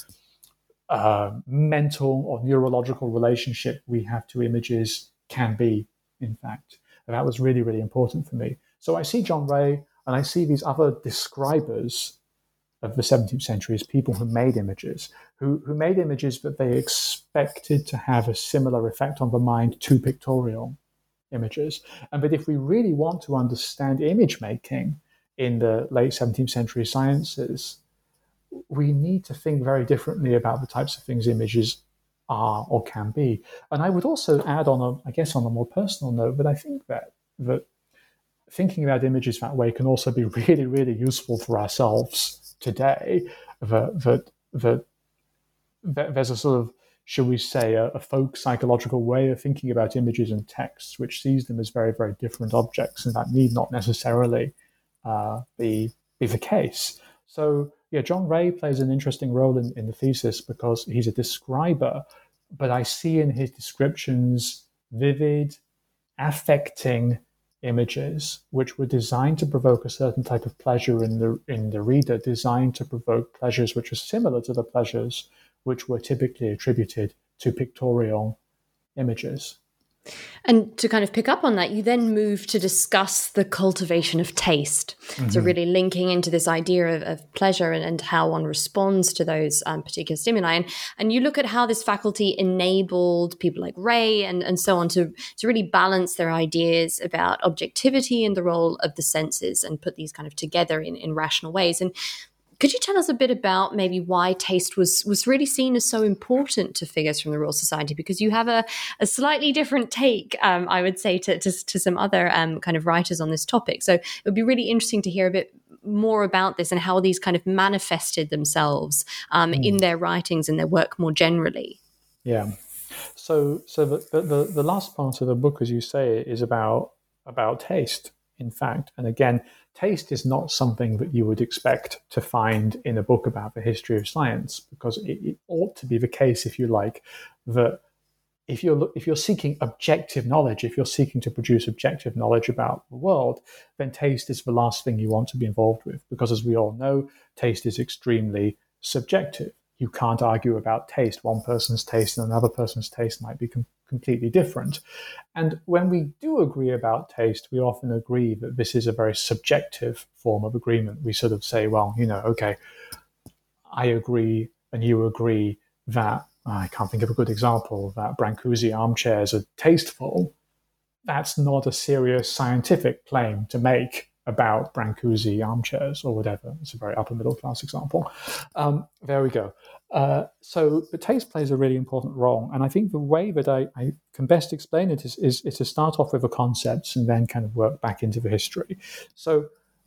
mental or neurological relationship we have to images can be, in fact. And that was really, really important for me. So I see John Ray and I see these other describers of the 17th century as people who made images, who made images that they expected to have a similar effect on the mind to pictorial images. And that if we really want to understand image making in the late 17th century sciences, we need to think very differently about the types of things images are or can be. And I would also add on a more personal note, that I think that thinking about images that way can also be really, really useful for ourselves today. That there's a sort of, should we say, a folk psychological way of thinking about images and texts, which sees them as very, very different objects, and that need not necessarily be the case. So, yeah, John Ray plays an interesting role in the thesis because he's a describer, but I see in his descriptions vivid, affecting images which were designed to provoke a certain type of pleasure in the reader, designed to provoke pleasures which are similar to the pleasures which were typically attributed to pictorial images. And to kind of pick up on that, you then move to discuss the cultivation of taste. Mm-hmm. So really linking into this idea of pleasure and how one responds to those particular stimuli. And you look at how this faculty enabled people like Ray and so on to really balance their ideas about objectivity and the role of the senses and put these kind of together in rational ways. And could you tell us a bit about maybe why taste was really seen as so important to figures from the Royal Society? Because you have a slightly different take, I would say, to some other kind of writers on this topic. So it would be really interesting to hear a bit more about this and how these kind of manifested themselves in their writings and their work more generally. Yeah. So the last part of the book, as you say, is about taste, in fact. And again, taste is not something that you would expect to find in a book about the history of science, because it ought to be the case, if you like, that if you're seeking objective knowledge, if you're seeking to produce objective knowledge about the world, then taste is the last thing you want to be involved with, because as we all know, taste is extremely subjective. You can't argue about taste. One person's taste and another person's taste might be completely different. And when we do agree about taste, we often agree that this is a very subjective form of agreement. We sort of say, well, okay, I agree and you agree that, I can't think of a good example, that Brancusi armchairs are tasteful. That's not a serious scientific claim to make about Brancusi armchairs or whatever. It's a very upper middle class example. There we go. So the taste plays a really important role. And I think the way that I can best explain it is to start off with the concepts and then kind of work back into the history. So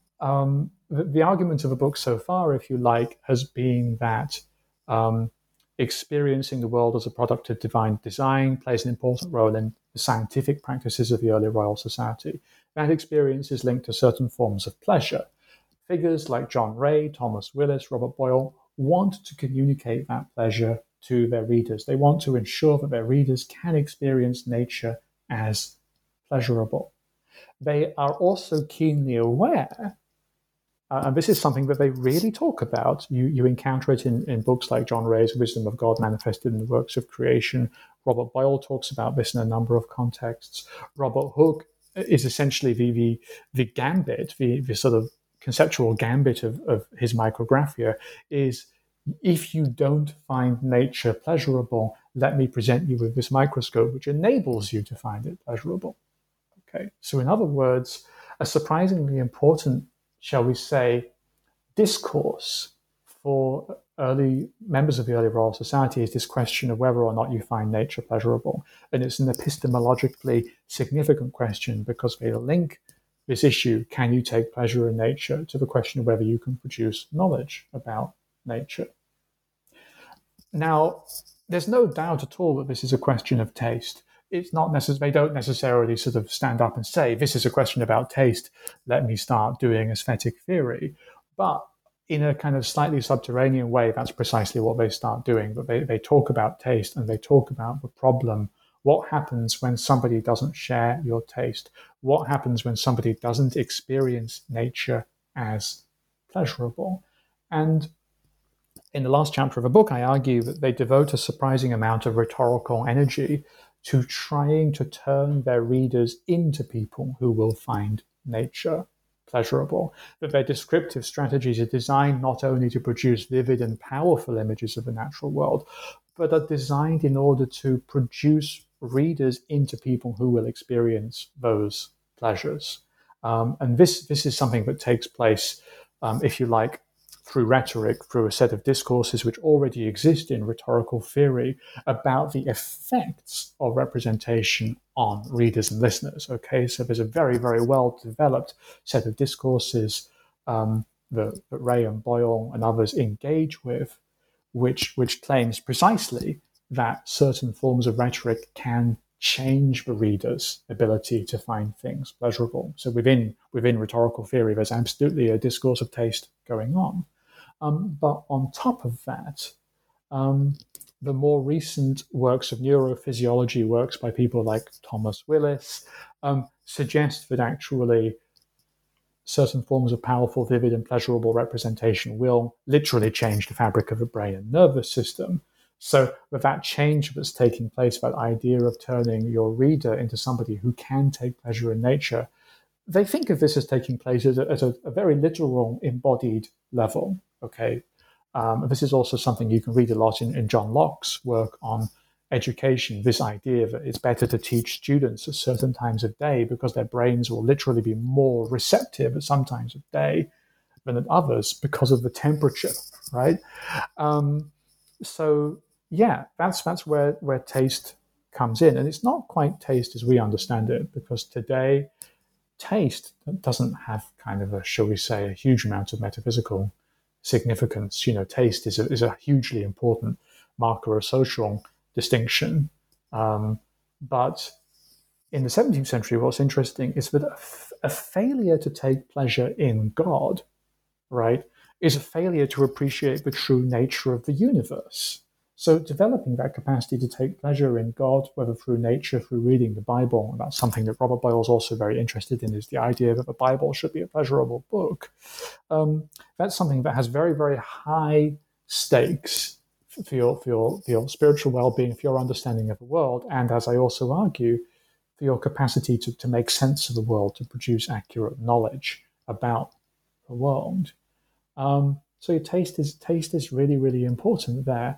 the argument of the book so far, if you like, has been that experiencing the world as a product of divine design plays an important role in the scientific practices of the early Royal Society. That experience is linked to certain forms of pleasure. Figures like John Ray, Thomas Willis, Robert Boyle want to communicate that pleasure to their readers. They want to ensure that their readers can experience nature as pleasurable. They are also keenly aware, and this is something that they really talk about. You encounter it in books like John Ray's Wisdom of God Manifested in the Works of Creation. Robert Boyle talks about this in a number of contexts. Robert Hooke is essentially the gambit, the sort of conceptual gambit of his micrographia is, if you don't find nature pleasurable, let me present you with this microscope which enables you to find it pleasurable. Okay, so in other words, a surprisingly important, shall we say, discourse for early members of the early Royal Society is this question of whether or not you find nature pleasurable. And it's an epistemologically significant question because they link this issue, can you take pleasure in nature, to the question of whether you can produce knowledge about nature. Now, there's no doubt at all that this is a question of taste. It's not they don't necessarily sort of stand up and say, this is a question about taste, let me start doing aesthetic theory. But in a kind of slightly subterranean way, that's precisely what they start doing. But they talk about taste and they talk about the problem. What happens when somebody doesn't share your taste? What happens when somebody doesn't experience nature as pleasurable? And in the last chapter of the book, I argue that they devote a surprising amount of rhetorical energy to trying to turn their readers into people who will find nature pleasurable, that their descriptive strategies are designed not only to produce vivid and powerful images of the natural world, but are designed in order to produce readers into people who will experience those pleasures. And this is something that takes place, if you like, through rhetoric, through a set of discourses which already exist in rhetorical theory about the effects of representation on readers and listeners. Okay, so there's a very, very well-developed set of discourses that Ray and Boyle and others engage with, which claims precisely that certain forms of rhetoric can change the reader's ability to find things pleasurable. So within rhetorical theory, there's absolutely a discourse of taste going on. But on top of that, the more recent works of neurophysiology, works by people like Thomas Willis, suggest that actually certain forms of powerful, vivid, and pleasurable representation will literally change the fabric of the brain and nervous system. So with that change that's taking place, that idea of turning your reader into somebody who can take pleasure in nature, they think of this as taking place at a very literal, embodied level. Okay, this is also something you can read a lot in John Locke's work on education, this idea that it's better to teach students at certain times of day because their brains will literally be more receptive at some times of day than at others because of the temperature, right? So yeah, that's where taste comes in. And it's not quite taste as we understand it, because today taste doesn't have kind of a, shall we say, a huge amount of metaphysical significance. Taste is a hugely important marker of social distinction. But in the 17th century, what's interesting is that a failure to take pleasure in God, right, is a failure to appreciate the true nature of the universe. So developing that capacity to take pleasure in God, whether through nature, through reading the Bible, and that's something that Robert Boyle is also very interested in, is the idea that the Bible should be a pleasurable book. That's something that has very, very high stakes for your spiritual well-being, for your understanding of the world, and as I also argue, for your capacity to make sense of the world, to produce accurate knowledge about the world. So your taste is really, really important there.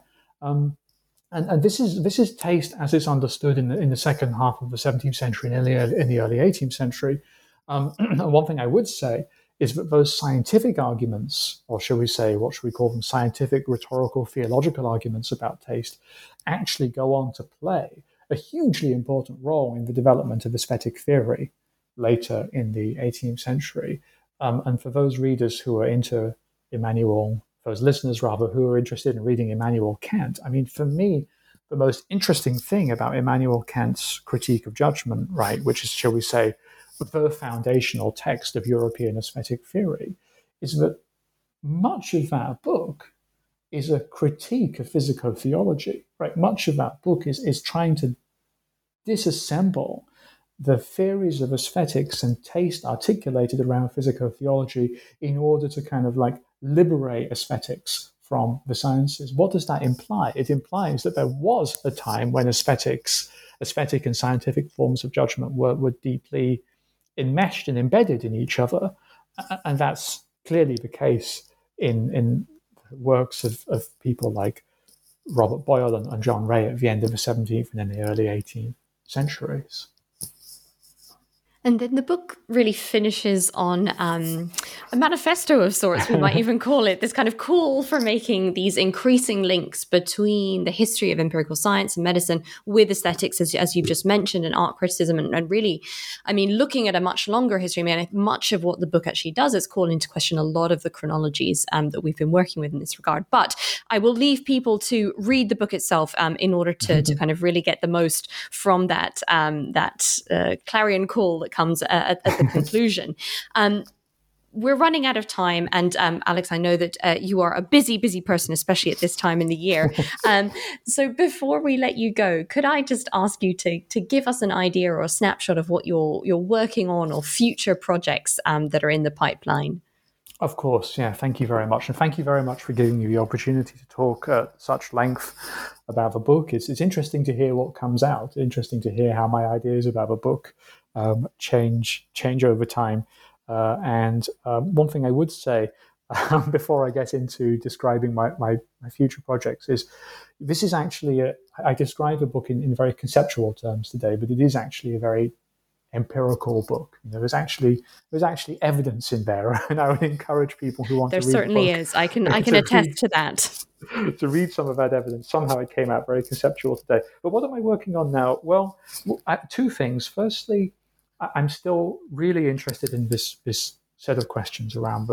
And this is taste as it's understood in the second half of the 17th century and in the early 18th century. And one thing I would say is that those scientific arguments, or shall we say, what should we call them, scientific, rhetorical, theological arguments about taste, actually go on to play a hugely important role in the development of aesthetic theory later in the 18th century. And for those readers who are into those listeners rather, who are interested in reading Immanuel Kant, I mean, for me, the most interesting thing about Immanuel Kant's Critique of Judgment, right, which is, shall we say, the foundational text of European aesthetic theory, is that much of that book is a critique of physico-theology, right? Much of that book is trying to disassemble the theories of aesthetics and taste articulated around physico-theology in order to kind of like liberate aesthetics from the sciences. What does that imply? It implies that there was a time when aesthetic and scientific forms of judgment were deeply enmeshed and embedded in each other. And that's clearly the case in works of people like Robert Boyle and John Ray at the end of the 17th and then the early 18th centuries. And then the book really finishes on a manifesto of sorts, we might even call it, this kind of call for making these increasing links between the history of empirical science and medicine with aesthetics, as you've just mentioned, and art criticism. And really, I mean, looking at a much longer history, I mean, much of what the book actually does is call into question a lot of the chronologies that we've been working with in this regard. But I will leave people to read the book itself in order to kind of really get the most from that clarion call that comes at the conclusion. We're running out of time, and Alex, I know that you are a busy person, especially at this time in the year. So before we let you go, could I just ask you to give us an idea or a snapshot of what you're working on or future projects that are in the pipeline? Of course, yeah. Thank you very much, and thank you very much for giving me the opportunity to talk at such length about the book. It's interesting to hear what comes out. Interesting to hear how my ideas about the book change over time. And one thing I would say before I get into describing my future projects is this is actually I describe the book in very conceptual terms today, but it is actually a very empirical book. There's actually evidence in there, and I would encourage people who want to read. There certainly is. I can attest to that. To read some of that evidence. Somehow it came out very conceptual today. But what am I working on now? Well, two things. Firstly, I'm still really interested in this set of questions around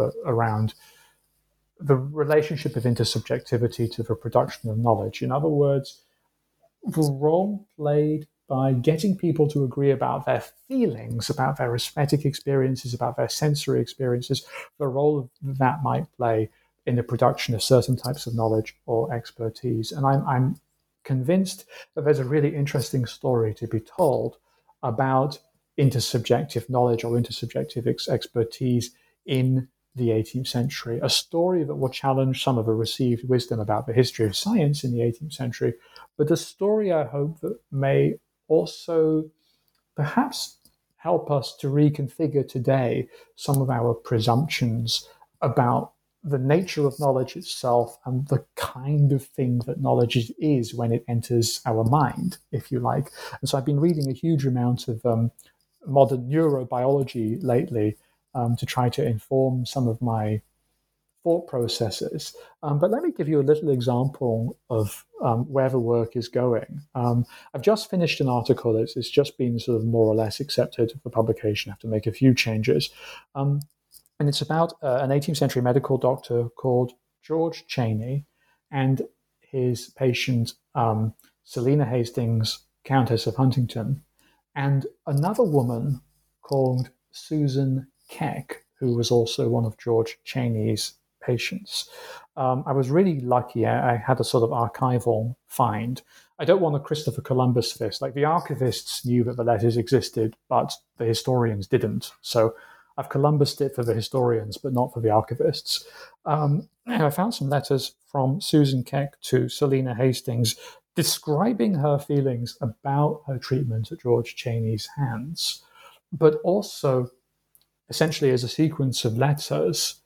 the relationship of intersubjectivity to the production of knowledge. In other words, the role played by getting people to agree about their feelings, about their aesthetic experiences, about their sensory experiences, the role that might play in the production of certain types of knowledge or expertise. And I'm convinced that there's a really interesting story to be told about intersubjective knowledge or intersubjective expertise in the 18th century, a story that will challenge some of the received wisdom about the history of science in the 18th century, but a story I hope that may also perhaps help us to reconfigure today some of our presumptions about the nature of knowledge itself and the kind of thing that knowledge is when it enters our mind, if you like. And so I've been reading a huge amount of modern neurobiology lately to try to inform some of my thought processes. But let me give you a little example of where the work is going. I've just finished an article. It's just been sort of more or less accepted for publication. I have to make a few changes. And it's about an 18th century medical doctor called George Cheney and his patient, Selina Hastings, Countess of Huntington, and another woman called Susan Keck, who was also one of George Cheney's patients. I was really lucky. I had a sort of archival find. I don't want a Christopher Columbus fist. Like, the archivists knew that the letters existed, but the historians didn't. So I've Columbused it for the historians, but not for the archivists. And I found some letters from Susan Keck to Selina Hastings describing her feelings about her treatment at George Cheney's hands, but also essentially as a sequence of letters,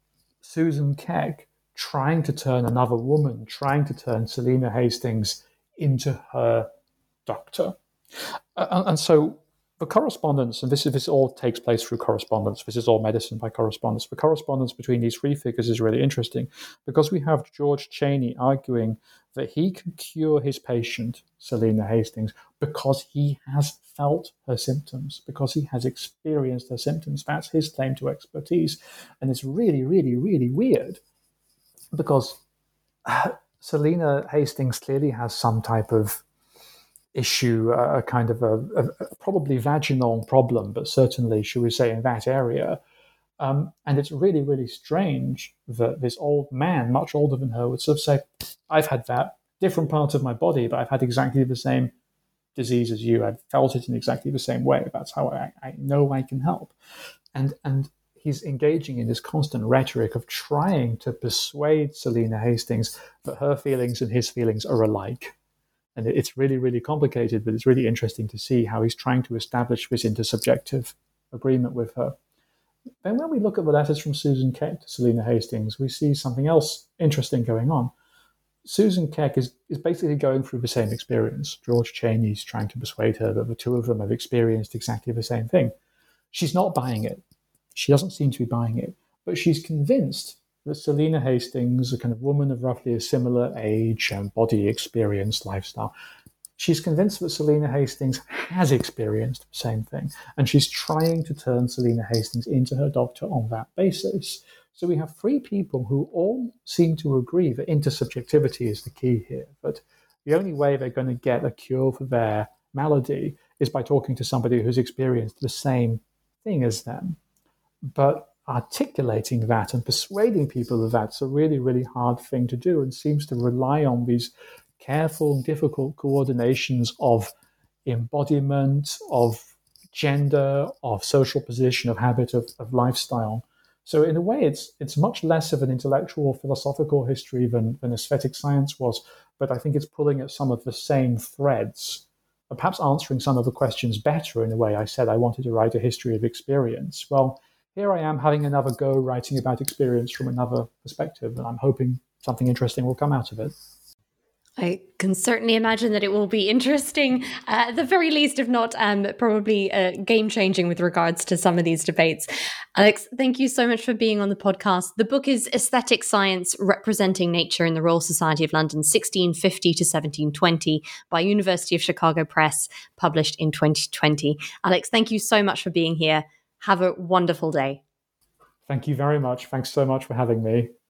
Susan Keck trying to turn another woman, trying to turn Selina Hastings into her doctor. And so the correspondence, and this all takes place through correspondence, this is all medicine by correspondence. The correspondence between these three figures is really interesting because we have George Cheney arguing that he can cure his patient, Selina Hastings, because he has felt her symptoms, because he has experienced her symptoms. That's his claim to expertise. And it's really, really, really weird because Selina Hastings clearly has some type of issue, a kind of a probably vaginal problem, but certainly, should we say, in that area. And it's really, really strange that this old man, much older than her, would sort of say, I've had that, different part of my body, but I've had exactly the same disease as you. I've felt it in exactly the same way. That's how I know I can help. And he's engaging in this constant rhetoric of trying to persuade Selina Hastings that her feelings and his feelings are alike. And it's really, really complicated, but it's really interesting to see how he's trying to establish this intersubjective agreement with her. Then when we look at the letters from Susan Keck to Selina Hastings, we see something else interesting going on. Susan Keck is basically going through the same experience. George Cheney's trying to persuade her that the two of them have experienced exactly the same thing. She's not buying it. She doesn't seem to be buying it, but she's convinced that Selina Hastings, a kind of woman of roughly a similar age and body experience, lifestyle, she's convinced that Selina Hastings has experienced the same thing, and she's trying to turn Selina Hastings into her doctor on that basis. So we have three people who all seem to agree that intersubjectivity is the key here, but the only way they're going to get a cure for their malady is by talking to somebody who's experienced the same thing as them. But articulating that and persuading people of that's a really, really hard thing to do, and seems to rely on these careful and difficult coordinations of embodiment, of gender, of social position, of habit, of lifestyle. So in a way, it's much less of an intellectual, philosophical history than aesthetic science was, but I think it's pulling at some of the same threads, perhaps answering some of the questions better in a way. I said I wanted to write a history of experience. Well, here I am having another go writing about experience from another perspective, and I'm hoping something interesting will come out of it. I can certainly imagine that it will be interesting, at the very least, if not probably game-changing with regards to some of these debates. Alex, thank you so much for being on the podcast. The book is Aesthetic Science Representing Nature in the Royal Society of London, 1650 to 1720, by University of Chicago Press, published in 2020. Alex, thank you so much for being here. Have a wonderful day. Thank you very much. Thanks so much for having me.